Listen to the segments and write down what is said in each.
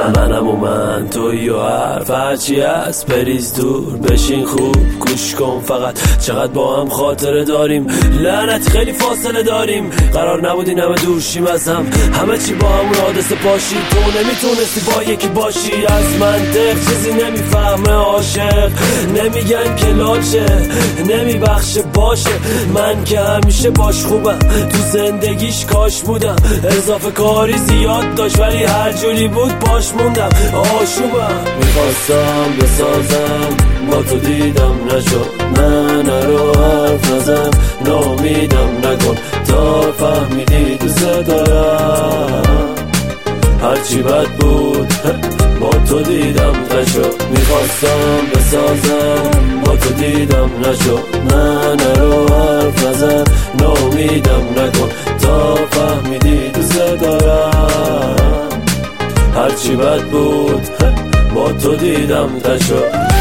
منم و من توی و حرف هرچی هست بریز دور بشین خوب گوش کن فقط چقدر با هم خاطره داریم لعنت خیلی فاصله داریم قرار نبود این همه دور شیم از هم همه چی با همون حادثه پاشی تو نمیتونستی با یکی باشی از منطق چیزی نمیفهمه عاشق نمیگن که لاچه نمیبخشه باشه من که همیشه باش خوبم تو زندگیش کاش بودم اضافه کاری زیاد داشت ولی هر جوری بود باش موندم آشوبم میخواستم بسازم با تو دیدم نشد نه نرو حرف نزن نامیدم نکن تا فهمیدی دوست دارم هرچی بد بود با تو دیدم نشد میخواستم بسازم با تو دیدم نشد نه نرو حرف نزن نامیدم نکن تا فهمیدی دوست دارم هرچی بد بود با تو دیدم نشد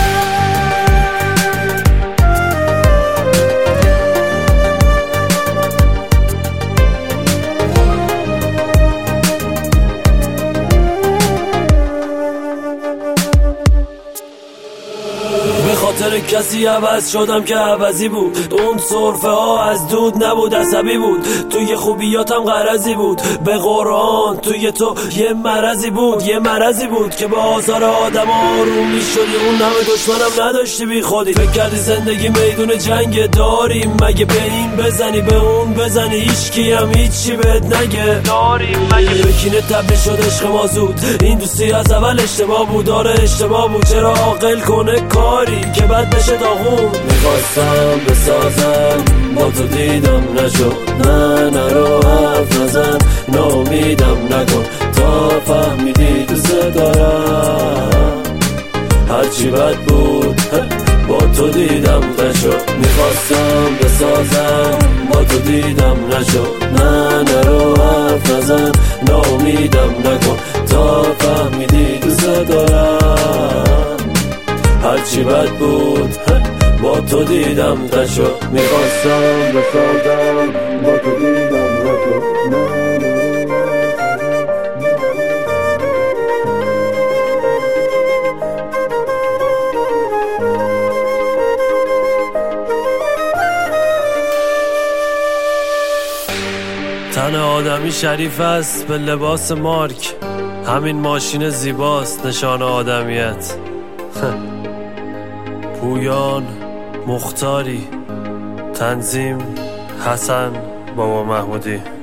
خاطر کسی عوض شدم که عوضی بود اون صرفه ها از دود نبود عصبی بود توی خوبیاتم غرضی بود به قرآن توی تو یه مرضی بود که با آثار آدم آروم میشدی اون همه دشمنم نداشتی بی خودی فکر کردی زندگی میدون جنگ داریم مگه به این بزنی به اون بزنی هیچکی هم هیچی بهت نگه داریم مگه بکینه تبدیل شد عشق ما زود این دوستی از اول اشتباه بود داره اشتباه بود چرا عاقل کنه کاری که بعد بشه داغون میخواستم بسازم با تو دیدم نشد نه نرو حرف نزن نامیدم نکن تا فهمیدی دوست دارم هرچی بد بود با تو دیدم نشد میخواستم بسازم با تو دیدم نشد نه نرو حرف نزن نامیدم نکن تا فهمیدی دوست دارم هرچی بد بود با تو دیدم نشد میخواستم بسازم با تو دیدم نشد تن آدمی شریف است به لباس مارک همین ماشین زیباست نشان آدمیت پویان مختاری تنظیم حسن بابا محمودی